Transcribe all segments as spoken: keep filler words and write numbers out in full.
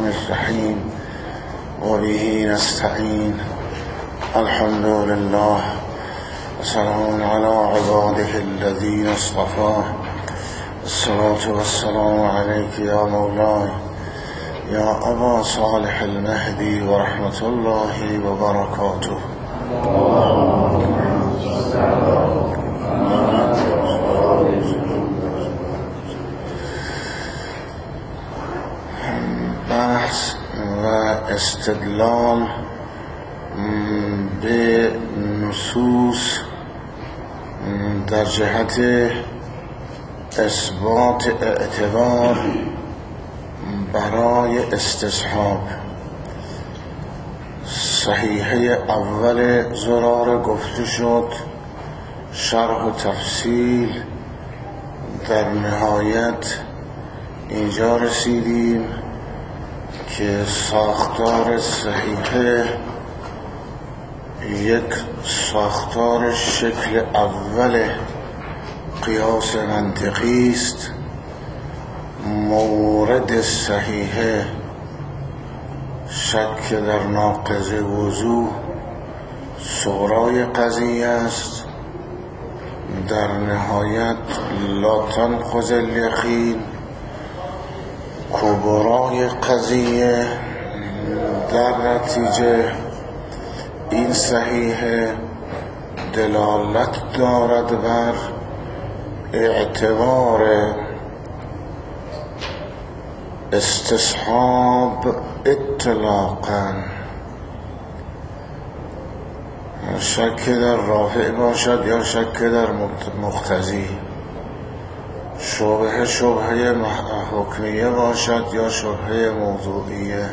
الرحمن الرحیم و به نستعین. الحمد لله و سلام علی عباده الذین اصطفاه. الصلاة والسلام علیک یا مولاي یا ابا صالح المهدی و رحمت الله و برکاته. بحث و استدلال به نصوص در جهت اثبات اعتبار برای استصحاب. صحیحه اول زراره گفته شد، شرح و تفصیل در نهایت اینجا رسیدیم که ساختار صحیحه یک ساختار شکل اول قیاس منطقی است. مورد صحیحه شک در ناقض وضو صغرای قضیه است. در نهایت لا تنقض الیقین کبرای قضیه. در نتیجه این صحیحه دلالت دارد بر اعتبار استصحاب اطلاقاً. شک در رافع باشد یا شک در مقتضی، شبهه شبهه حکمیه باشد یا شبهه موضوعیه،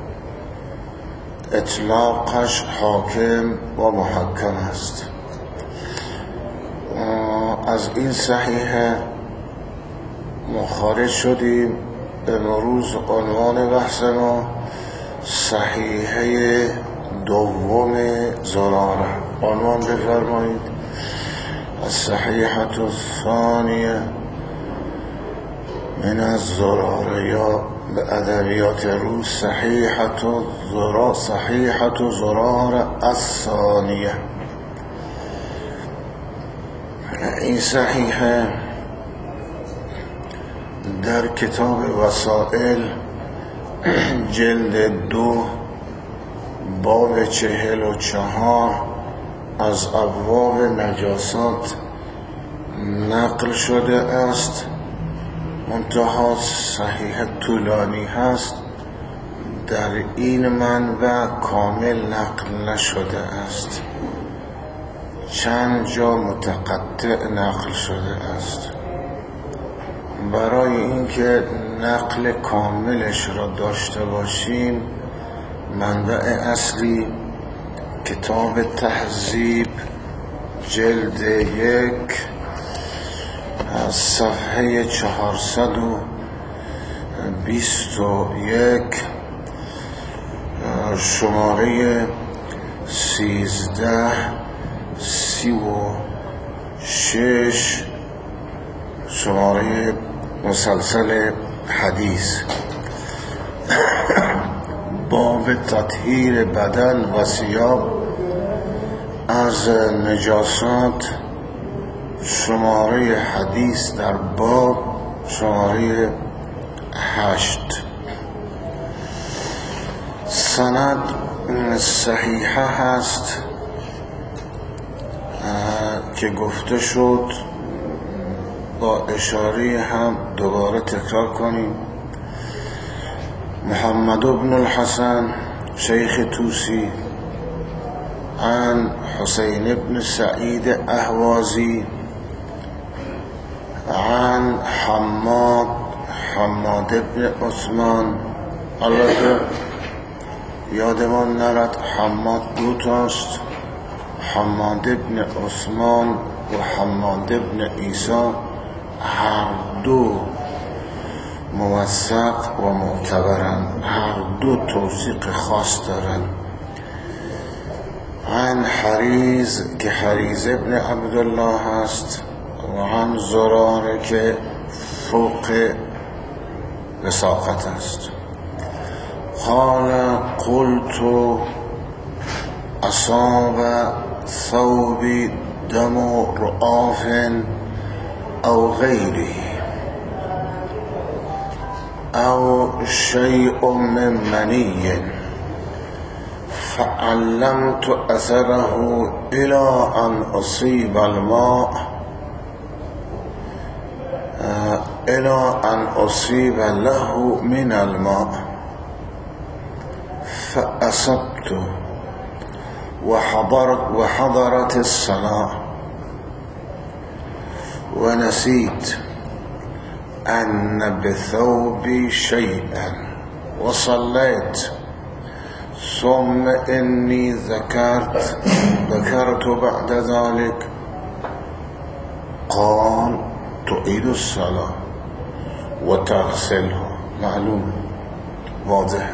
اطلاقش حاکم و محکم است. از این صحیحه مخارج شدیم. امروز عنوان بحث ما صحیحه دوم زراره. عنوان بفرمایید: الصحیحه الثانیه من الزراره، یا به ادبیات روز صحیحه زراره، صحیحه زراره الثانیه. این صحیحه در کتاب وسائل جلد دو باب چهل و چهار از ابواب نجاسات نقل شده است. منتها صحیح طولانی هست، در این منبع کامل نقل نشده است، چند جا متقطع نقل شده است. برای اینکه نقل کاملش را داشته باشیم، منبع اصلی کتاب تهذیب جلد یک از صفحه چهارصد و بیست و یک شماره سیزده سی و شش شماره مسلسل حدیث باب تطهیر بدن و ثیاب از نجاسات، شماره حدیث در باب شماره هشت. سند صحیحه هست که گفته شد، با اشاره هم دوباره تکرار کنیم. محمد بن الحسن شیخ توسی عن حسین بن سعید اهوازی عن حماد حماد بن عثمان. البته یادمان نرد حماد دو تاست، حماد بن عثمان و حماد بن عیسی، هر دو موثق و معتبرند، هر دو توثیق خاص دارند. عن حریز که حریز ابن عبدالله هست و عن زراره که فوق وساقت است. قال قلت أصاب ثوبي دم رؤاف أو غيره أو شيء من مني فعلمت أثره إلى أن أصيب الماء إلى أن أصيب له من الماء فأصبت وحضرت, وحضرت الصلاة ونسيت أن بثوبي شيئا وصليت ثم إني ذكرت ذكرت بعد ذلك قال تعيد الصلاة وتغسله معلوم واضح.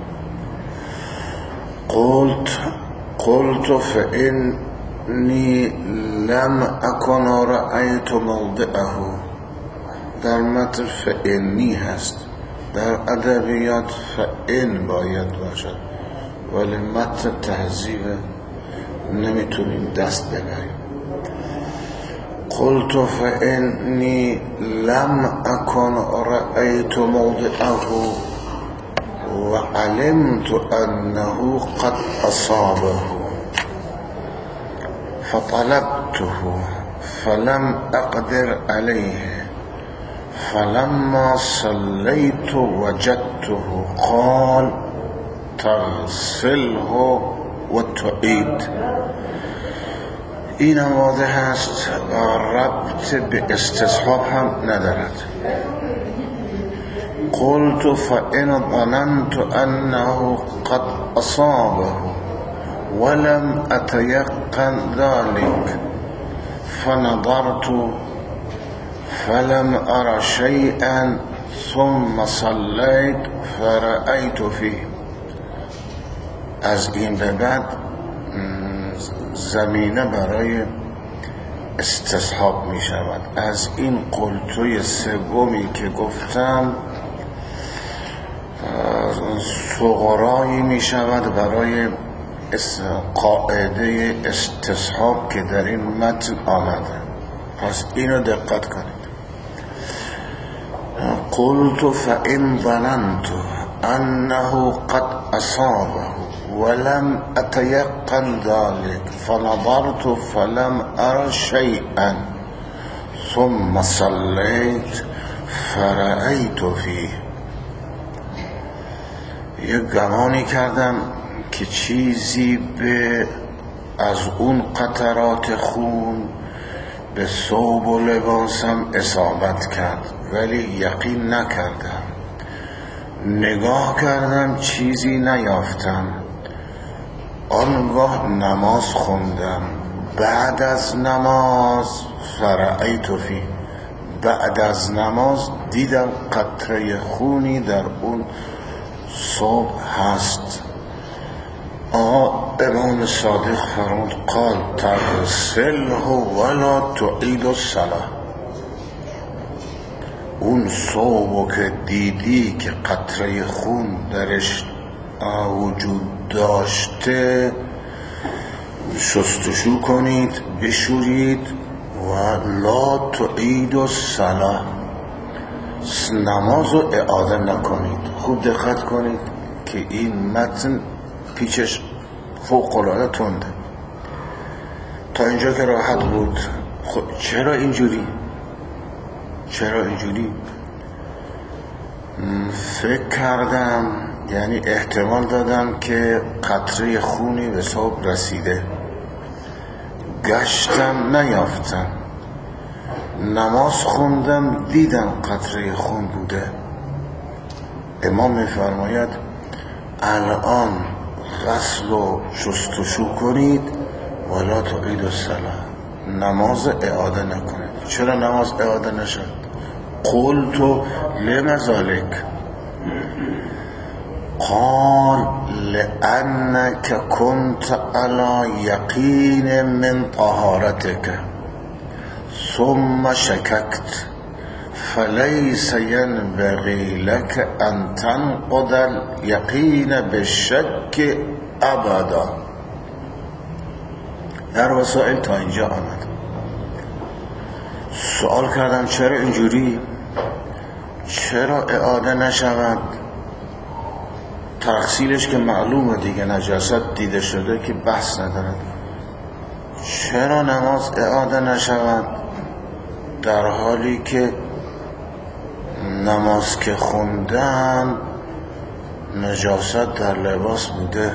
قلت قلت فإني لم أكن رأيت موضعه. در متن فإنی هست، در ادبیات فإن باید باشد، ولی متن تهذیب نمیتونیم دست ببریم. قلت فإني لم أكن رأيت موضعه وعلمت أنه قد أصابه فطلبته فلم أقدر عليه فلما صليت وجدته قال تغسله وتعيد. این هم واضح است، ربط به استصحاب هم ندارد. قلت فإن ظننت أنه قد أصابه ولم أتيقن ذلك فنظرت فلم أرى شيئا ثم صليت فرأيت فيه. از این به بعد زمینه برای استصحاب می شود. از این قلتوی سومی که گفتم صغرایی می شود برای قاعده استصحاب که در این متن آمده. پس اینو دقت کنید. قلت فإن ظننت أنه قد أصابه ولم أتيقن ذلك فنظرت فلم أرى شيئا ثم صليت فرأيت فيه. یک گمانی کردم که چیزی به از اون قطرات خون به ثوب و لباسم اصابت کرد، ولی یقین نکردم. نگاه کردم چیزی نیافتم. آنگاه نماز خوندم. بعد از نماز فرأیت فی، بعد از نماز دیدم قطره خونی در اون ثوب هست. آقا امام صادق فرمود قال تغسله ولا تعید الصلاة. اون ثوبو که دیدی که قطره خون درش وجود داشته شستشو کنید، بشورید و لا تعید الصلاة، نماز رو اعاده نکنید. خوب دقت کنید که این متن پیچش فوق العاده تنده. تا اینجا که راحت بود. خب چرا اینجوری؟ چرا اینجوری؟ فکر کردم، یعنی احتمال دادم که قطره خونی به ثوب رسیده. گشتم نیافتم. نماز خوندم دیدم قطره خون بوده. امام میفرماید الان غسل و شستشو کنید ولا تعید الصلاة، نماز اعاده نکنید. چرا نماز اعاده نشد؟ قلت لما ذلك؟ قال لأنك كنت على يقين من طهارتك ثم شككت فلیس ینبغی لک ان تنقض الیقین بالشک ابدا. در وسائل تا اینجا آمد. سوال کردم چرا اینجوری؟ چرا اعاده نشود؟ تغسیلش که معلومه دیگه، نجاست دیده شده که بحث ندارد. چرا نماز اعاده نشود در حالی که نماز که خوندن نجاست در لباس بوده؟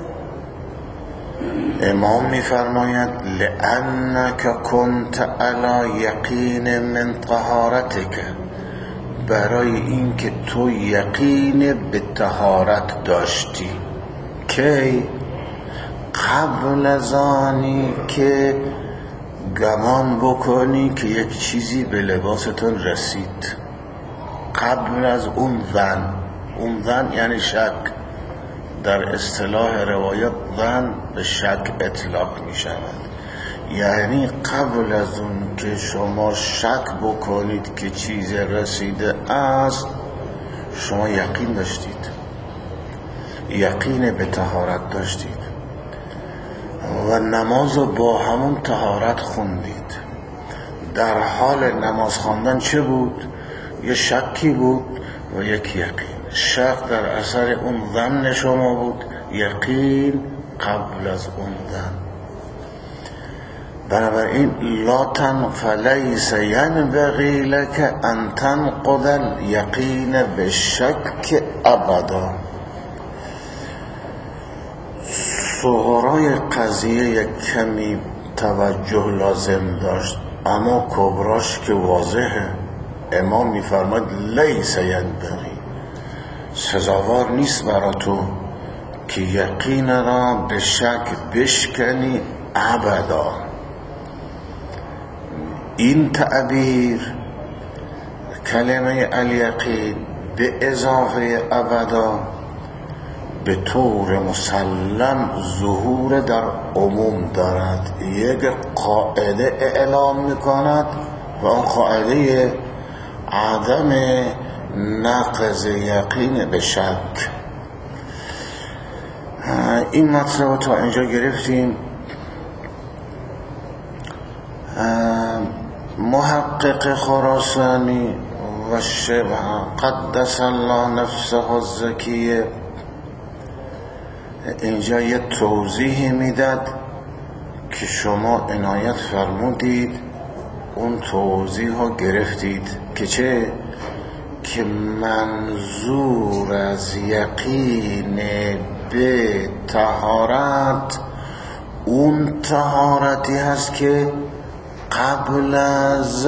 امام میفرماید لأنک کنت علی یقین من طهارتک، برای این که تو یقین به طهارت داشتی. کی؟ قبل از آنی که گمان بکنی که یک چیزی به لباستون رسید. قبل از اون ظن. اون ظن یعنی شک. در اصطلاح روایات ظن به شک اطلاق می شود. یعنی قبل از اون که شما شک بکنید که چیز رسیده است، شما یقین داشتید، یقین به طهارت داشتید و نماز رو با همون طهارت خوندید. در حال نماز خواندن چه بود؟ یه شکی بود و یک یقین. شک در اثر اون ظن شما بود، یقین قبل از اون ظن. بنابراین لا تن فلیس ینبغی لک ان تنقض الیقین بالشک ابدا. صغرای قضیه یک کمی توجه لازم داشت، اما کبراش که واضحه. امام میفرماید لیس ینبغی، سزاوار نیست برا تو که یقین را به شک بشکنی ابدا. این تعبیر کلمه الیقین به اضافه ابدا به طور مسلم ظهور در عموم دارد. یک قاعده اعلام میکند و اون قاعده عدم نقض یقین به شک. این مطلب تا اینجا گرفتیم. محقق خراسانی و شبه قدس الله نفسه الزکیه اینجا یه توضیحی میداد که شما عنایت فرمودید، اون توضیح ها گرفتید که چه؟ که منظور از یقین به طهارت اون طهارتی هست که قبل از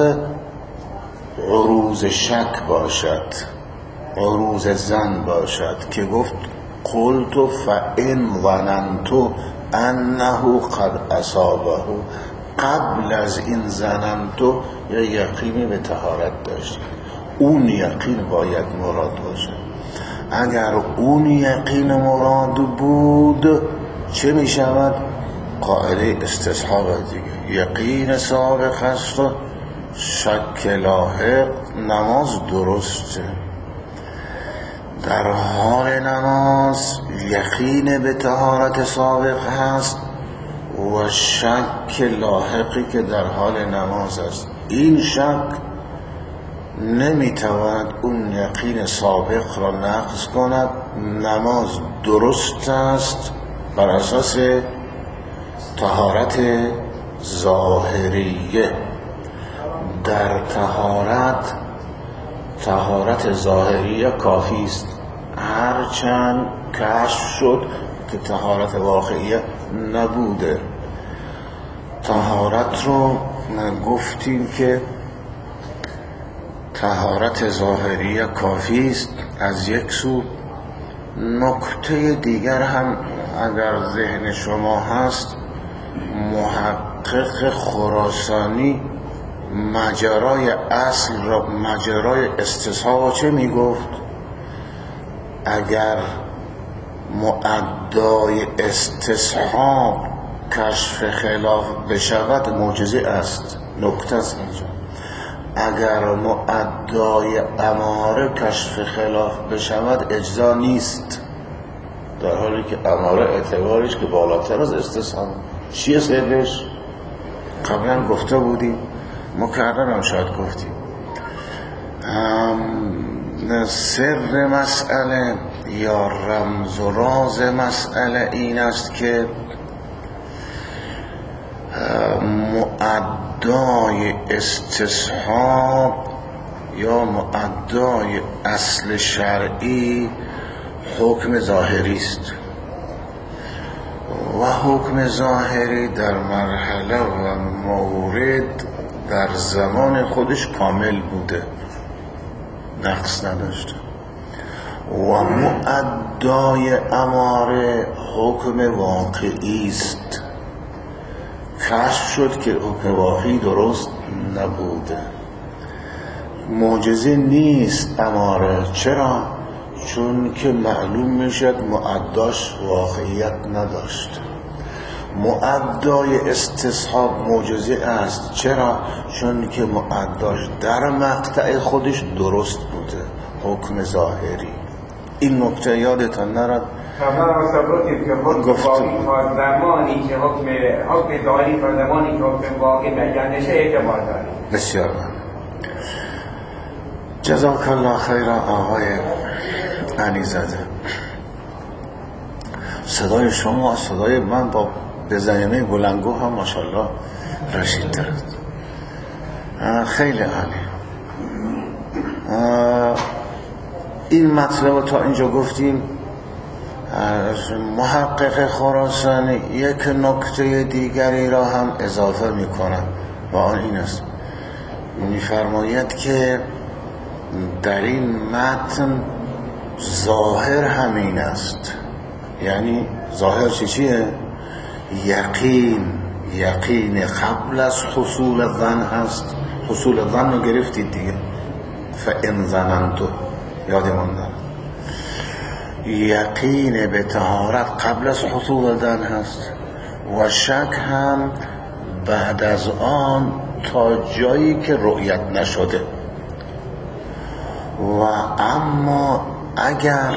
عروض شک باشد، عروض ظن باشد، که گفت قلت فإن ظننت انه قد اصابه. قبل از این ظننت یا یقینی به طهارت داشت، اون یقین باید مراد باشه. اگر اون یقین مراد بود چه می شود؟ قاعده استصحاب دیگه. یقین سابق است و شک لاحق. نماز درسته، در حال نماز یقین به طهارت سابق هست و شک لاحقی که در حال نماز است. این شک نمیتواند اون یقین سابق را نقض کند. نماز درست است بر اساس طهارت ظاهریه. در طهارت طهارت ظاهریه کافی است، هرچند کشف شد که طهارت واقعیه نبوده. طهارت رو گفتیم که طهارت ظاهریه کافی است از یک سو. نکته دیگر هم اگر ذهن شما هست، محقق خراسانی مجرای اصل را، مجرای استصحاب چه می گفت؟ اگر مؤدای استصحاب کشف خلاف بشود معجزه است. نکته است اینجا. اگر مؤدای اماره کشف خلاف بشود اجزا نیست، در حالی که اماره اعتبارش که بالاتر از استصحاب. چیه سرش؟ قبلا گفته بودیم، مکررم شاید گفتیم. سر مسئله یا رمز و راز مسئله این است که مؤدای استصحاب یا مؤدای اصل شرعی حکم ظاهری است و حکم ظاهری در مرحله و مورد در زمان خودش کامل بوده، نقص نداشته. و مؤدای اماره حکم واقعی است، کشف شد که حکم واقعی درست نبوده. معجزه نیست اماره. چرا؟ چون که معلوم میشد مؤداش واقعیت نداشت. مؤدای استصحاب معجزه است. چرا؟ چون که مؤداش در مقطع خودش درست بوده، حکم ظاهری. این نکته یادتان نرد؟ قبلا آسابقی که حکم واقعی تا زمانی که حکم حکم ظاهری تا زمانی که حکم واقعی بیانشه اعتبار داره. بسیار من جزاک الله خیر آقای علی زاده. صدای شما صدای من با بزنینه بلنگو هم ماشاءالله رشید دارد. خیلی عالی. این مطلب تا اینجا گفتیم. محقق خراسانی یک نکته دیگری را هم اضافه میکنم و آن این است، میفرماید که در این متن ظاهر همین است. یعنی ظاهر چی چیه؟ یقین. یقین قبل از حصول ظن هست. حصول ظن رو گرفتید دیگه، فَإِنْ ظَنَنْتُ یادمان دارم. یقین به طهارت قبل از حصول ظن هست و شک هم بعد از آن تا جایی که رؤیت نشده. و اما اگر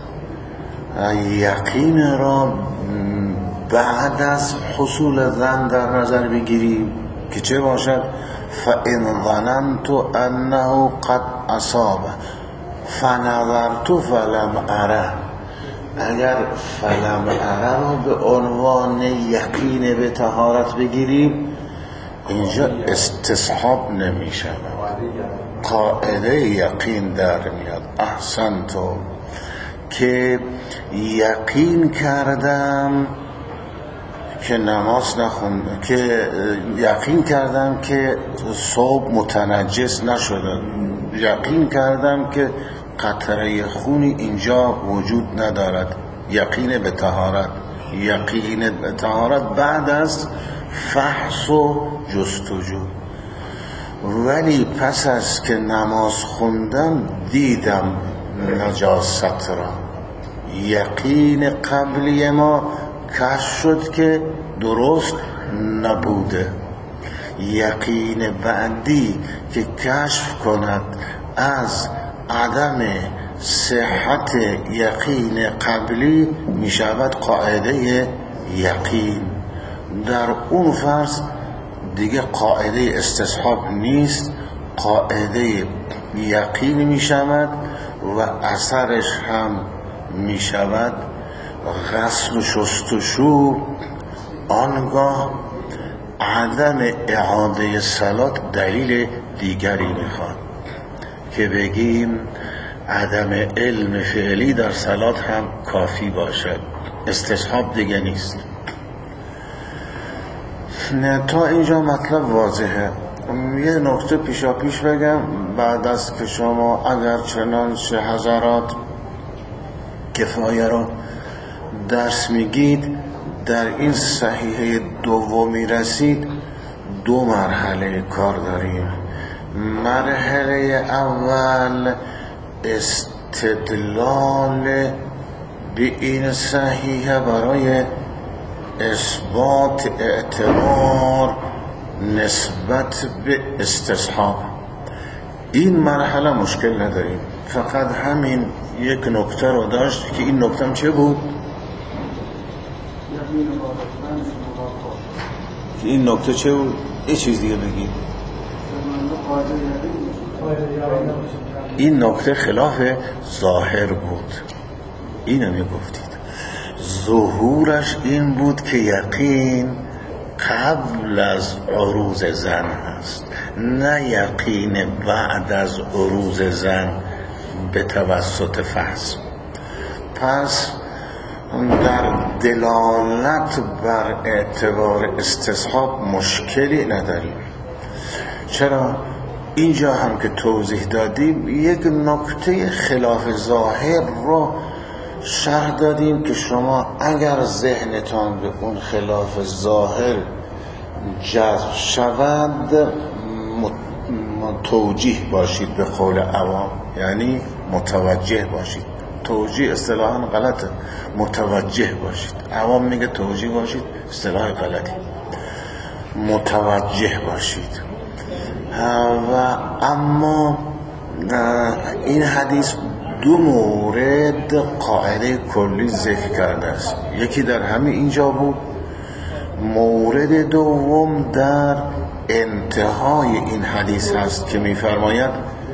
یقین را بعد از حصول ظن در نظر بگیریم که چه باشد؟ فَإِنْ ظَنَنْتُ أَنَّهُ قَدْ أَصَابَ فَنَظَرْتُ فَلَمْ أَرَهُ. اگر فلم اره را به عنوان یقین به طهارت بگیریم، اینجا استصحاب نمی شود، قاعده یقین در میاد. احسنتو، که یقین کردم که نماز نخوندم، که یقین کردم که صوب متنجس نشده، یقین کردم که قطره خونی اینجا وجود ندارد. یقین به طهارت. یقین به طهارت بعد از فحص و جستجو. ولی پس از که نماز خوندم دیدم نجاست را، یقین قبلی ما کشف شد که درست نبوده. یقین بعدی که کشف کند از عدم صحت یقین قبلی می شود قاعده یقین. در اون فرض دیگه قاعده استصحاب نیست، قاعده یقین می شود و اثرش هم می شود غسل و شستشو. آنگاه عدم اعاده صلات دلیل دیگری میخواد که بگیم عدم علم فعلی در صلات هم کافی باشد، استصحاب دیگه نیست. نه تا اینجا مطلب واضحه. یه نکته پیشا پیش بگم بعد از که شما اگر چنانچه حضرات کفایه را درس میگید، در این صحیحه دومی رسید، دو مرحله کار داریم. مرحله اول استدلال به این صحیحه برای اثبات اعتبار نسبت به استصحاب. این مرحله مشکل نداریم، فقط همین یک نکته رو داشت که این نکته چه بود؟ که این نکته چه بود؟ یه چیز دیگه بگید. این نکته خلاف ظاهر بود، اینو میگفتید. ظهورش این بود که یقین قبل از عروض زن هست، نه یقین بعد از عروض زن به توسط فحص. پس در دلالت بر اعتبار استصحاب مشکلی نداریم. چرا؟ اینجا هم که توضیح دادیم یک نکته خلاف ظاهر رو شرح دادیم که شما اگر ذهنتان به اون خلاف ظاهر جذب شود توجیه باشید، به قول عوام یعنی متوجه باشید. توجیه اصطلاحاً غلطه، متوجه باشید. عوام میگه توجیه باشید، اصطلاح غلطی. متوجه باشید. و اما این حدیث دو مورد قاعده کلی ذکر کرده است. یکی در همین اینجا بود، مورد دوم در انتهای این حدیث هست که می‌فرماید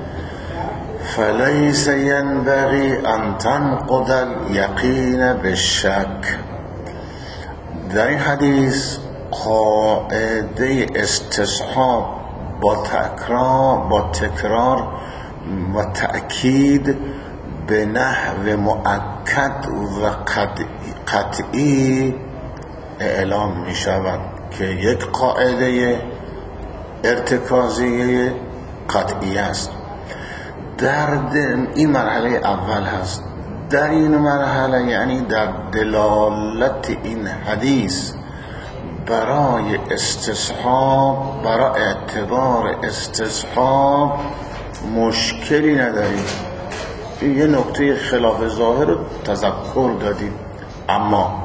فلیس ینبغی ان تنقض الیقین بالشک. در این حدیث قاعده استصحاب با تکرار با تکرار و تأکید به نحو مؤکد و قطعی اعلام می شود که یک قاعده ارتکازی قطعی است. در این مرحله اول هست. در این مرحله یعنی در دلالت این حدیث برای استصحاب، برای اعتبار استصحاب مشکلی نداریم. یه نکته خلاف ظاهر رو تذکر دادیم، اما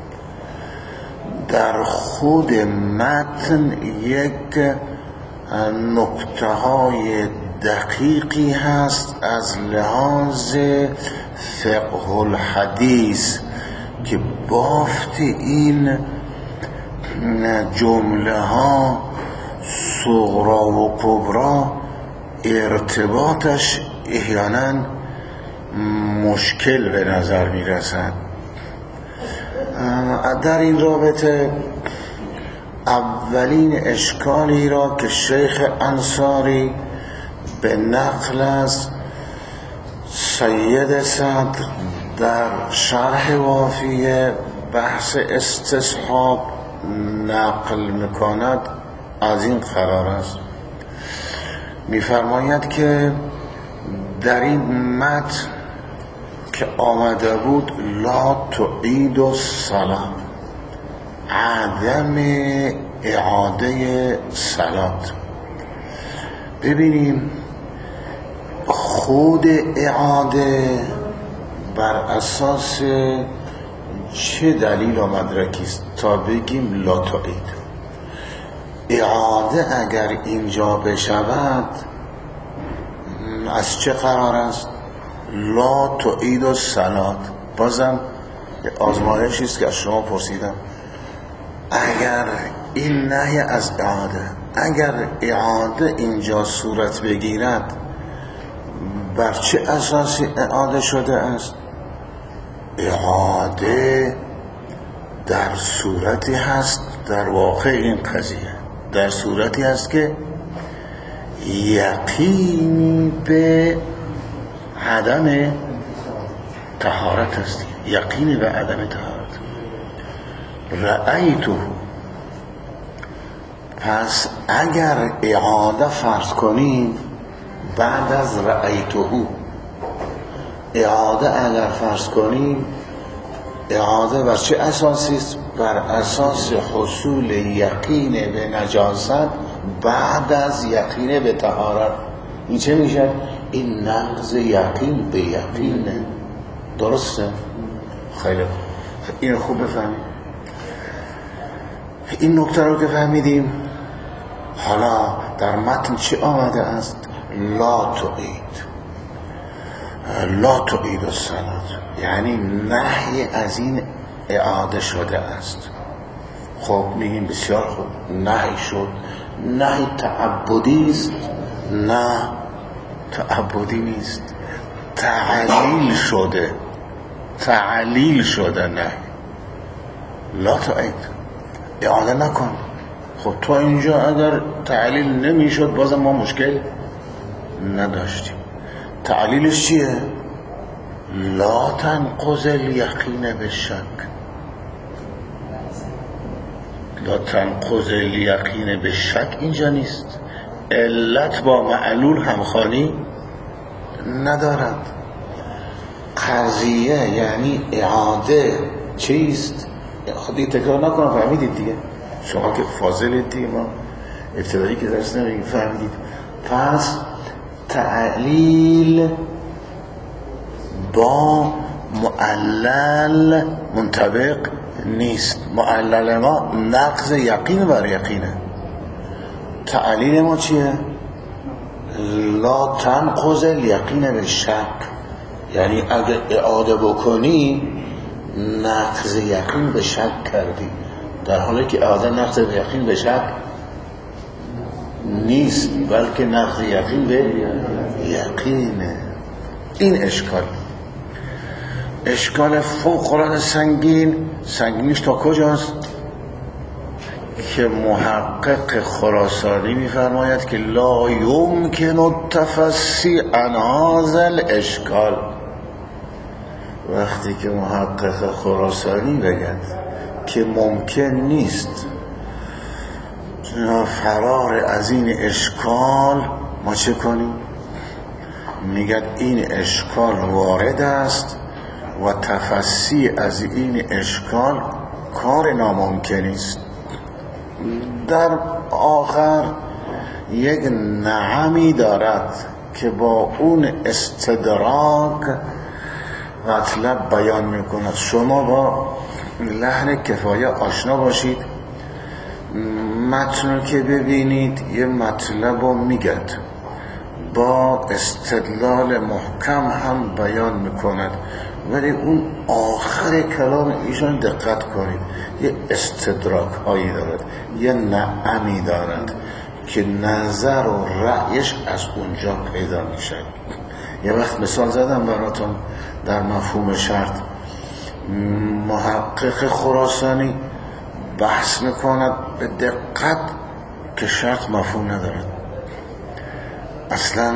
در خود متن یک نکته های دقیقی هست از لحاظ فقه الحدیث که بافت این جمله ها صغرا و کبرا ارتباطش احیانا مشکل به نظر می رسد. در این رابطه اولین اشکالی را که شیخ انصاری به نقل از سید صدر در شرح وافیه بحث استصحاب نقل میکند از این قرار است. میفرماید که در این متن که آمده بود لا تعید الصلاة، عدم اعاده صلات. ببینیم خود اعاده بر اساس چه دلیل و مدرکی است تا بگیم لا تعید؟ اعاده اگر اینجا بشود از چه قرار است؟ لا تعید الصلاة. بازم آزمایشی است که از شما پرسیدم. اگر این نهی از اعاده، اگر اعاده اینجا صورت بگیرد بر چه اساسی اعاده شده است؟ اعاده در صورتی هست، در واقع این قضیه در صورتی هست که یقینی به عدم طهارت است، یقینی به عدم طهارت. رأیتو، پس اگر اعاده فرض کنیم بعد از رأیتو، اعاده اگر فرض کنیم، اعاده بر چه اساسی است؟ بر اساس حصول یقین به نجاست بعد از یقین به طهارت. این چه میشه؟ این نقض یقین به یقینه. درسته؟ خیلی خوب، این خوب بفهمید. این نکته رو که فهمیدیم، حالا در متن چی آمده است؟ لا تعید لا تعید الصلاة، یعنی نهی از این اعاده شده است. خب میگیم بسیار خوب، نهی شد. نهی تعبدی است؟ نه تعبدی نیست، تعلیل شده، تعلیل شده. نه لا تعید، اعاده نکن. خب تو اینجا اگر تعلیل نمیشد بازم ما مشکل نداشتیم. تعلیلش چیه؟ لا تنقض الیقین بالشک، لا تنقض الیقین بالشک اینجا نیست. علت با معلول همخوانی ندارد. قضیه یعنی اعاده چیست؟ خودی تکرار نکنم، فهمیدید دیگه؟ شما که فاضلید دیگه، ما ابتدایی که درس نمیگیم، فهمیدید. پس تعلیل با معلل منطبق نیست. معلل ما نقض یقین بر یقینه. تعلیل ما چیه؟ لا تنقض الیقین بالشک، یعنی اگر اعاده بکنی نقض یقین به شک کردی، در حالی که اعاده نقض یقین به شک نیست، بلکه نقض یقین به یقینه. این اشکال اشکال فوق العاده سنگین. سنگینش تا کجاست؟ که محقق خراسانی میفرماید که لا یمکن التفسی عن هذا الاشکال. وقتی که محقق خراسانی بگد که ممکن نیست فرار از این اشکال، ما چه کنیم؟ میگد این اشکال وارد است و تفسی از این اشکال کار ناممکن است. در آخر یک نعمی دارد که با اون استدراک مطلب بیان میکند. شما با لحن کفایه آشنا باشید، متن که ببینید یه مطلب رو میگد، با استدلال محکم هم بیان میکند، ولی اون آخر کلام ایشان دقت کنید یه استدراک هایی دارد، یه نعمی دارد که نظر و رأیش از اونجا پیدا میشه. یه وقت مثال زدم براتون در مفهوم شرط. محقق خراسانی بحث میکند به دقت که شرط مفهوم ندارد، اصلا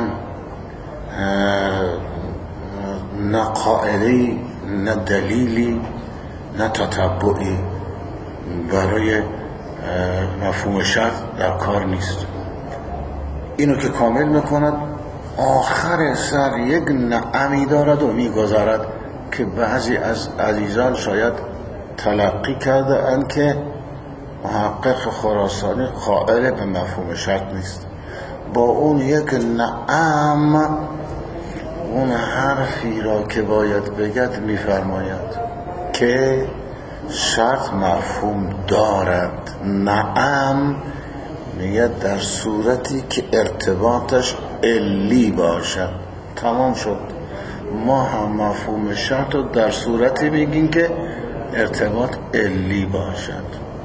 نه قائلی نه دلیلی نه تتبعی برای مفهوم شرط در کار نیست. اینو که کامل میکند، آخر سر یک نعمی دارد و میگذارد که بعضی از عزیزان شاید تلقی کرده اند که محقق خراسانی قائل به مفهوم شرط نیست. با اون یک نعم اون حرفی را که باید بگد میفرماید که شرط مفهوم دارد. نعم میگه در صورتی که ارتباطش علی باشد. تمام شد. ما هم مفهوم شرط رو در صورتی میگیم که ارتباط علی باشد.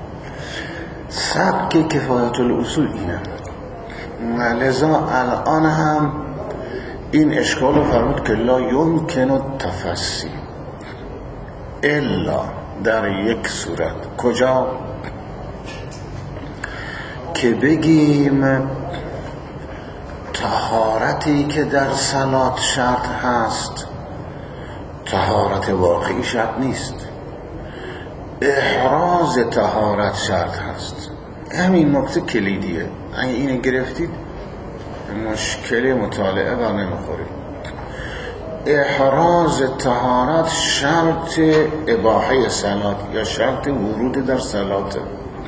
سبک کفایت الاصول اینه. لذا الان هم این اشکال رو فرمود که لا یمکن التفسی الا در یک صورت. کجا؟ که بگیم طهارتی که در صلات شرط هست طهارت واقعی شرط نیست، احراز طهارت شرط هست. همین نکته کلیدیه. اگه اینو گرفتید مشکل مطالعه بر نمیخورید. احراز طهارت شرط اباحه صلات یا شرط ورود در صلات.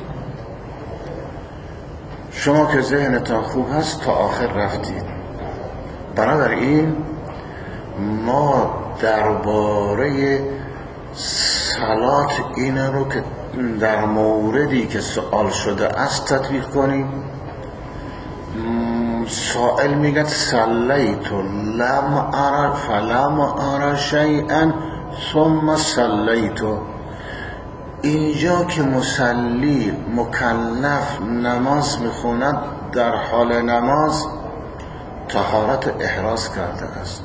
شما که ذهنتان خوب هست تا آخر رفتید. بنابراین ما درباره صلات این رو که در موردی که سوال شده است تطبیق کنیم. سائل میگه صلیت لم ارى فلم ارى شیئا ثم صلیت. اینجا که مصلی مکلف نماز میخوند در حال نماز طهارت احراز کرده است.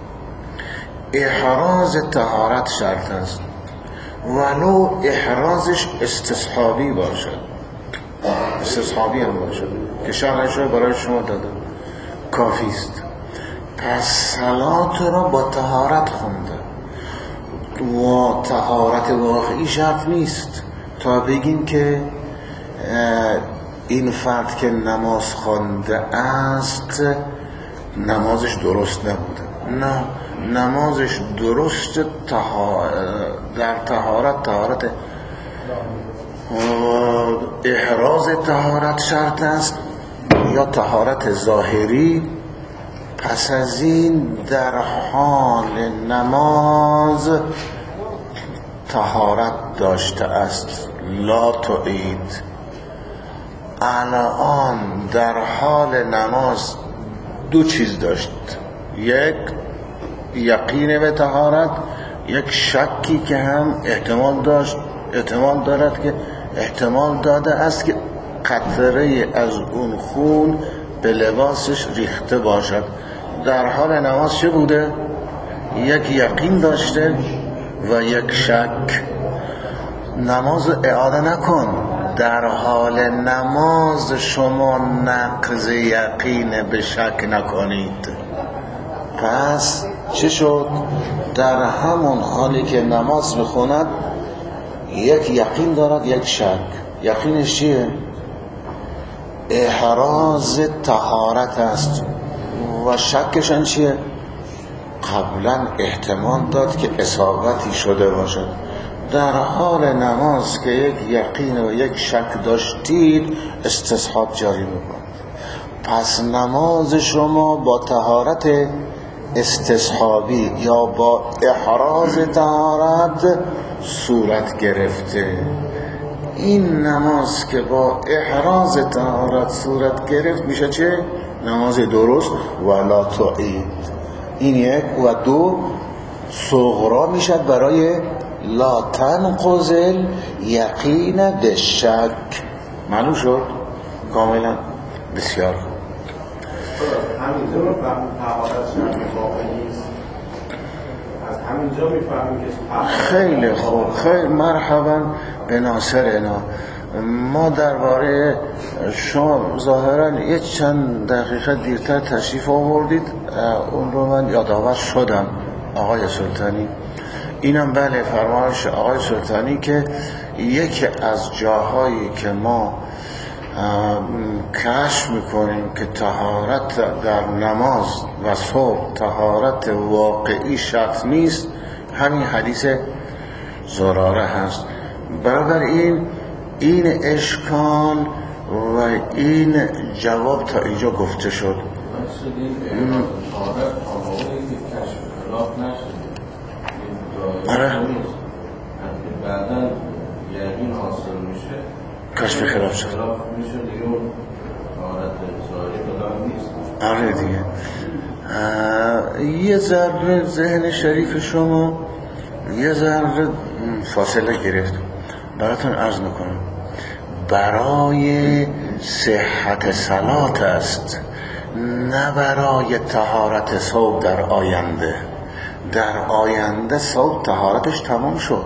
احراز طهارت شرط است ولو احرازش استصحابی باشد، استصحابی هم باشد که شرحش رو برای شما دادم کافی است. پس صلات را با طهارت خونده و طهارت واقعی شرط نیست تا بگیم که این فرد که نماز خوانده است نمازش درست نبوده. نه، نمازش درست در طهارت طهارت احراز طهارت شرط است یا طهارت ظاهری. پس از این در حال نماز طهارت داشته است. لا تعید. الان در حال نماز دو چیز داشت، یک یقین به طهارت، یک شکی که هم احتمال داشت احتمال دارد که احتمال داده است که قطره از اون خون به لباسش ریخته باشد. در حال نماز چه بوده؟ یک یقین داشته و یک شک. نماز اعاده نکن. در حال نماز شما نقض یقین به شک نکنید. پس چه شد؟ در همون حالی که نماز میخوند یک یقین دارد یک شک. یقینش چیه؟ احراز طهارت است و شکشان چیه؟ قبلا احتمال داد که اصابتی شده باشد. در حال نماز که یک یقین و یک شک داشتید استصحاب جاری میکنید. پس نماز شما با طهارت استصحابی یا با احراز طهارت صورت گرفته. این نماز که با احراز طهارت صورت گرفت میشه چه؟ نماز درست. ولا تعید. این یک. و دو صغرا میشد برای لا تنقض یقین به شک. معلوم شد؟ کاملا بسیار همینجا رو فهم طهارت شرط واقعی است. از همینجا میفهمیم که خیلی خوب. خیلی مرحبا به ناصرنا. ما درباره شما ظاهرا یه چند دقیقه دیرتر تشریف آوردید، اون رو من یادآور شدم. آقای سلطانی اینم بله فرمایش آقای سلطانی که یکی از جاهایی که ما کشف میکنیم که طهارت در نماز و صبح طهارت واقعی شرط نیست همین حدیث زراره هست. بنابراین این اشکال و این جواب تا اینجا گفته شد. آره بعداً یقین حاصل میشه کشف خلاف شد. خلاف میشه دیگه اون طهارت ظاهری بدان نیست. آره دیگه یه ذره ذهن شریف شما یه ذره فاصله گرفت. براتون عرض میکنم برای صحت صلات است، نه برای طهارت صبح در آینده. در آینده صبح طهارتش تمام شد،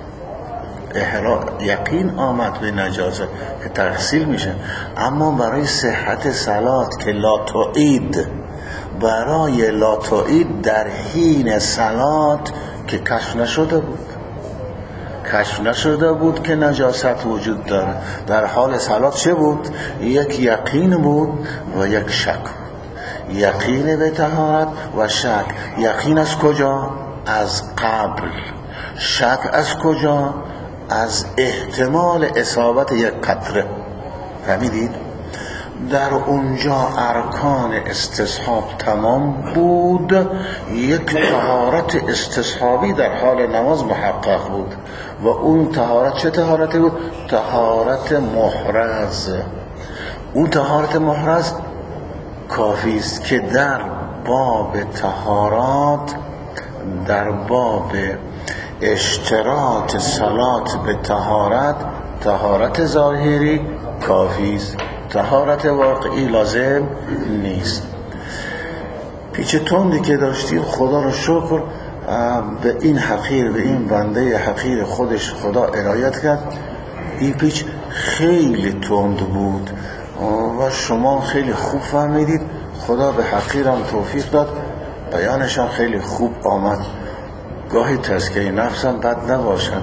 یقین آمد به نجاست که تغسیل میشه. اما برای صحت صلات که لا تعید، برای لا تعید در حین صلات که کشف نشده بود کشف نشده بود که نجاست وجود داره. در حال صلات چه بود؟ یک یقین بود و یک شک بود. یقین به طهارت و شک. یقین از کجا؟ از قبل. شک از کجا؟ از احتمال اصابت یک قطره. فهمیدید؟ در اونجا ارکان استصحاب تمام بود، یک طهارت استصحابی در حال نماز محقق بود و اون طهارت چه طهارتی بود؟ طهارت محرز. اون طهارت محرز کافی است که در باب طهارات، در باب اشتراط صلات به طهارت، طهارت ظاهری کافی است، طهارت واقعی لازم نیست. پیچ تندی که داشتیم خدا رو شکر به این حقیر، به این بنده حقیر خودش خدا عنایت کرد. این پیچ خیلی تند بود و شما خیلی خوب فهمیدید. خدا به حقیرم توفیق داد، بیانشان خیلی خوب آمد. گاهی تزکیه نفسم بد نباشد.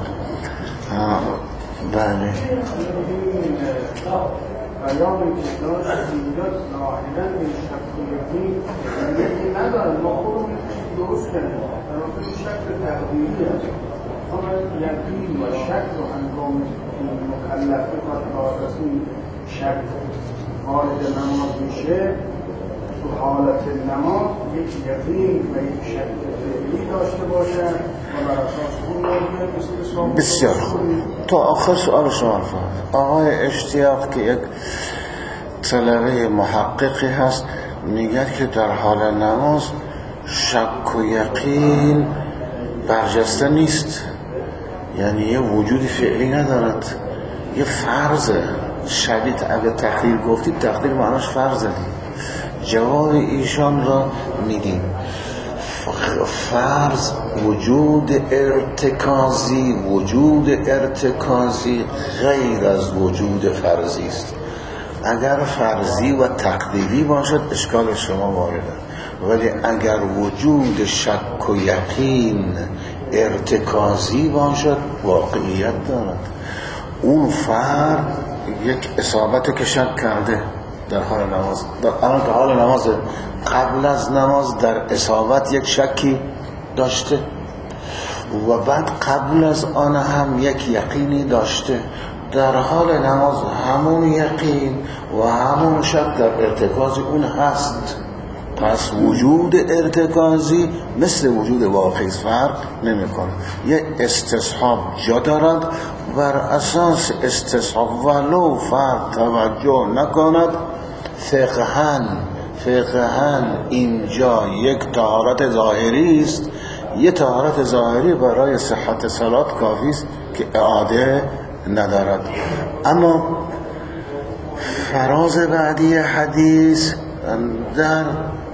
بله بیانی که داشت اینجا ظاهرا به شکل یکی ندارد، ما خودمون درست کردیم در شکل تقدیری هست، اما یقین و شک و هنگام مکلفه و از این شک وارد نماز میشه، تو حالت نماز یک یقین و یک شک فعلی داشته باشن و بر اساس اون موضوع بسیار خوب. تا آخر سؤال شما فرد آقای اشتیاق که یک طلبه محققی هست میگه که در حال نماز شک و یقین برجسته نیست، یعنی یه وجود فعلی ندارد، یه فرضه. شدید اگه تقدیر گفتید تقدیر معناش فرضه. جواب ایشان را میدیم. فرض وجود ارتکازی، وجود ارتکازی غیر از وجود فرضی است. اگر فرضی و تقدیری باشد اشکال شما وارده، ولی اگر وجود شک و یقین ارتکازی باشد واقعیت دارد. اون فرد یک اصابت که شک کرده در حال نماز، در حال نماز قبل از نماز در اصابت یک شکی داشته و بعد قبل از آن هم یک یقینی داشته. در حال نماز همون یقین و همون شک در ارتکاز اون هست. پس وجود ارتکازی مثل وجود واقعی فرق نمیکنه. یک استصحاب جا دارد، بر اساس استصحاب ولو فرد توجه نکند فقهن فقهن اینجا یک طهارت ظاهری است. یک طهارت ظاهری برای صحت صلات کافی است که اعاده ندارد. اما فراز بعدی حدیث در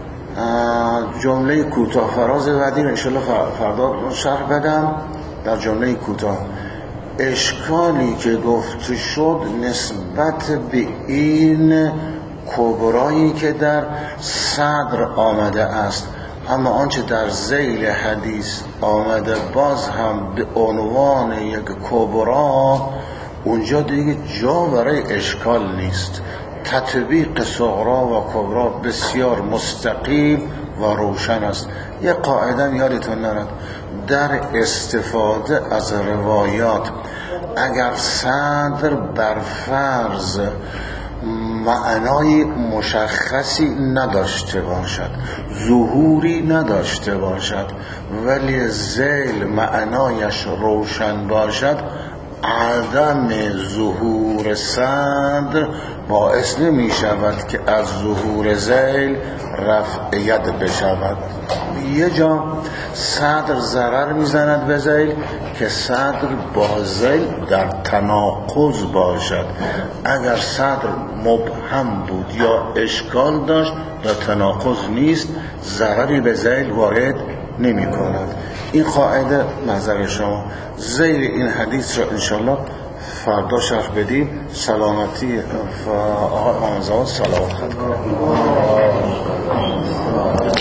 جمله کوتاه، فراز بعدی رو انشالله فردا شرح بدم. در جمله کوتاه اشکالی که گفته شد نسبت به این کبرایی که در صدر آمده است، اما آنچه در ذیل حدیث آمده باز هم به عنوان یک کبرا، اونجا دیگه جا برای اشکال نیست. تطبیق صغرا و کبرا بسیار مستقیم و روشن است. یک قاعده یادتون نرد در استفاده از روایات، اگر صدر بر فرض معنای مشخصی نداشته باشد، ظهوری نداشته باشد، ولی ذیل معنایش روشن باشد، عدم ظهور صدر باعث نمی شود که از ظهور ذیل رفع ید بشود. یه جا صدر ضرر میزند به ذیل که صدر با ذیل در تناقض باشد. اگر صدر مبهم بود یا اشکال داشت در تناقض نیست، ضرری به ذیل وارد نمی کند. این قاعده نظر شما. ذیل این حدیث را انشالله فردا شرح بدیم. سلامتی آقای آموزان صلوات خط کنم.